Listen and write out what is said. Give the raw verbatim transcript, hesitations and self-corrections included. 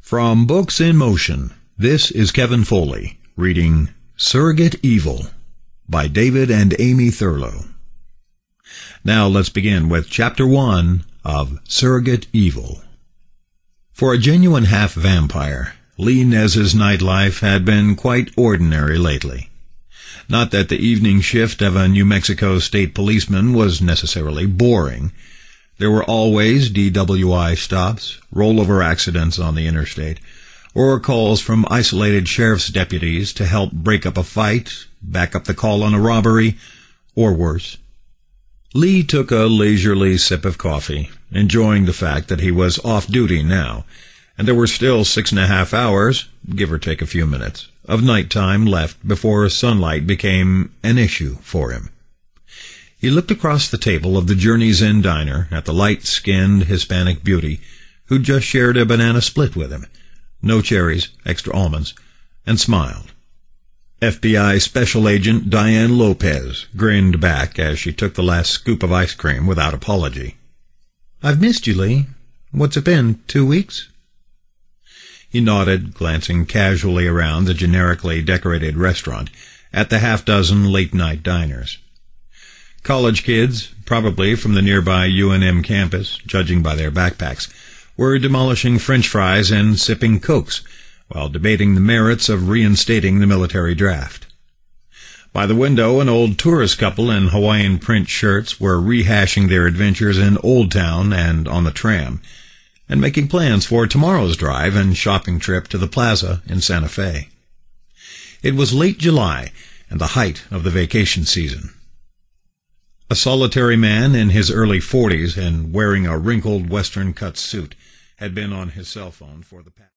From Books in Motion, this is Kevin Foley, reading Surrogate Evil by David and Amy Thurlow. Now let's begin with Chapter one of Surrogate Evil. For a genuine half-vampire, Lee Nez's nightlife had been quite ordinary lately. Not that the evening shift of a New Mexico state policeman was necessarily boring. There were always D W I stops, rollover accidents on the interstate, or calls from isolated sheriff's deputies to help break up a fight, back up the call on a robbery, or worse. Lee took a leisurely sip of coffee, enjoying the fact that he was off duty now, and there were still six and a half hours, give or take a few minutes, of nighttime left before sunlight became an issue for him. He looked across the table of the Journey's Inn diner at the light-skinned Hispanic beauty who'd just shared a banana split with him, no cherries, extra almonds, and smiled. F B I Special Agent Diane Lopez grinned back as she took the last scoop of ice cream without apology. "I've missed you, Lee. What's it been, two weeks?" He nodded, glancing casually around the generically decorated restaurant at the half-dozen late-night diners. College kids, probably from the nearby U N M campus, judging by their backpacks, were demolishing French fries and sipping Cokes while debating the merits of reinstating the military draft. By the window, an old tourist couple in Hawaiian print shirts were rehashing their adventures in Old Town and on the tram, and making plans for tomorrow's drive and shopping trip to the plaza in Santa Fe. It was late July and the height of the vacation season. A solitary man in his early forties and wearing a wrinkled western-cut suit had been on his cell phone for the past